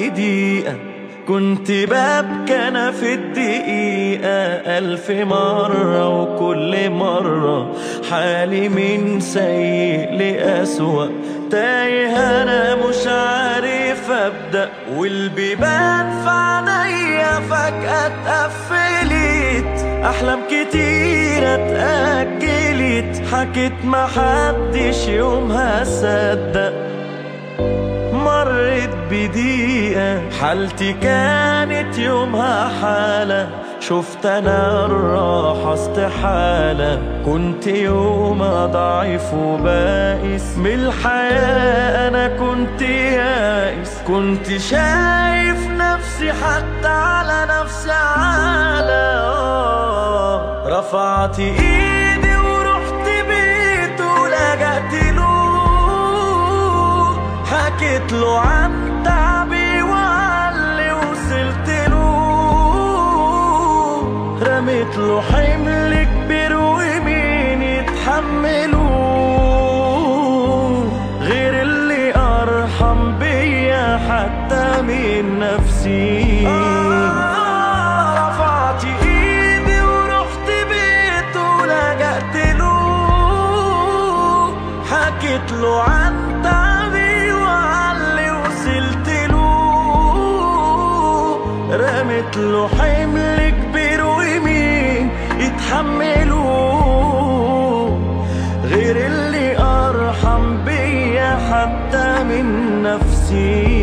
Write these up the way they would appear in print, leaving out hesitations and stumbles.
دقيقة كنت ببكى أنا في الدقيقة 1000 مرة، وكل مرة حالي من سيء لأسوأ. تايه أنا مش عارف أبدأ، والبيبان في عينيا فجأة اتقفلت. أحلام كتيرة اتأجلت، حكيت محدش يومها صدق. مرت بدقيقة حالتي كانت يومها حالة، شفت أنا الراحة استحالة. كنت يومها ضعيف وبائس من الحياة، أنا كنت يائس. كنت شايف نفسي حتى على نفسي عالة. رفعت ايدي ورحت بيته ولجأت له، حكيت له عن تعبي وعلي وصلت له. رميت له حمل كبير ومين يتحمله غير اللي أرحم بيا حتى من نفسي. رفعت ايدي ورحت بيته ولجأت له، حكيت له عن تعبي وعلي وصلت له. رميت له حمل كبير ومين يتحمله غير اللي أرحم بيا حتى من نفسي.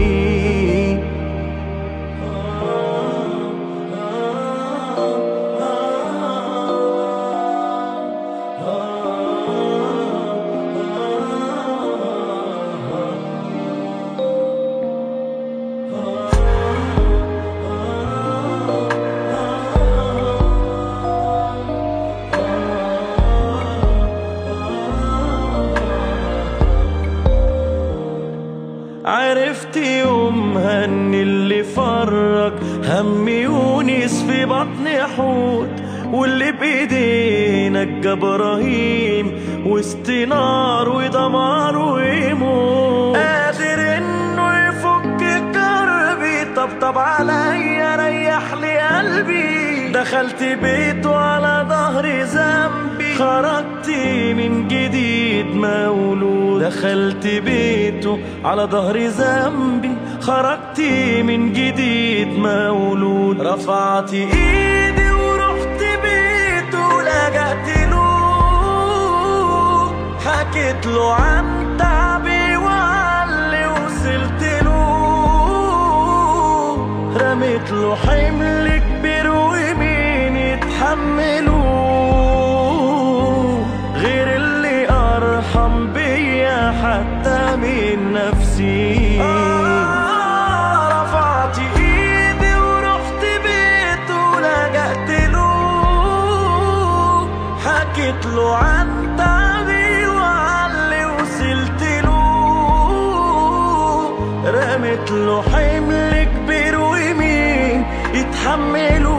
عرفت يومها ان اللي فرج همي ونس في بطني حوت، واللي بايدينا الجبراهيم وسط نار ودمار ويموت. قادر انه يفك كربي، طبطب عليا ريح لي قلبي. دخلت بيته على ظهر ذنبي، خرجت من جديد مولود. دخلت بيته على ظهر ذنبي، خرجت من جديد مولود. رفعت ايدي ورحت بيته ولجأت له، حكيت له عن تعبي وعلي وصلت له. رميت له حمل كبير ومين يتحمله غير اللي أرحم بيا حتى من نفسي. رفعت ايدي ورحت بيته ولجأت له، حكيت له عن تعبي وعلي وصلت له. رميت له حمل كبير ومين يتحمله